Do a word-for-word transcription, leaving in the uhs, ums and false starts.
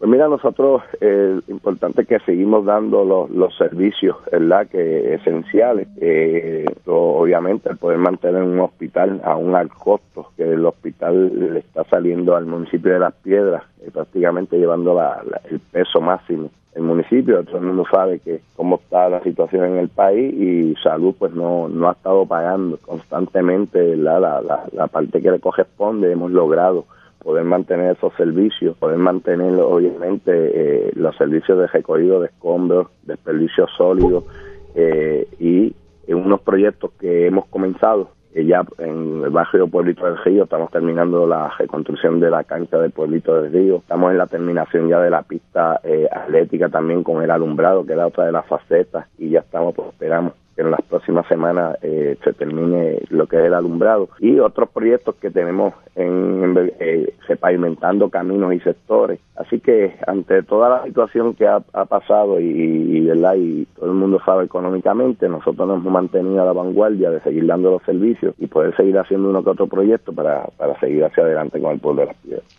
Pues mira, nosotros eh, importante que seguimos dando los, los servicios, ¿verdad?, que esenciales. Eh, obviamente, el poder mantener un hospital aún al costo que el hospital le está saliendo al municipio de Las Piedras, eh, prácticamente llevando la, la, el peso máximo. El municipio, todo el mundo sabe que cómo está la situación en el país y Salud pues no no ha estado pagando constantemente la, la, la, la parte que le corresponde. Hemos logrado poder mantener esos servicios, poder mantener obviamente eh, los servicios de recogido de escombros, desperdicios sólidos eh, y en unos proyectos que hemos comenzado. Eh, ya en el barrio Pueblito del Río estamos terminando la reconstrucción de la cancha del Pueblito del Río, estamos en la terminación ya de la pista eh, atlética también con el alumbrado, que era otra de las facetas, y ya estamos, pues esperamos que en las próximas semanas eh, se termine lo que es el alumbrado, y otros proyectos que tenemos en, en eh, repavimentando caminos y sectores. Así que ante toda la situación que ha, ha pasado y, y, ¿verdad?, y todo el mundo sabe económicamente, nosotros nos hemos mantenido a la vanguardia de seguir dando los servicios y poder seguir haciendo uno que otro proyecto para, para seguir hacia adelante con el pueblo de Las Piedras.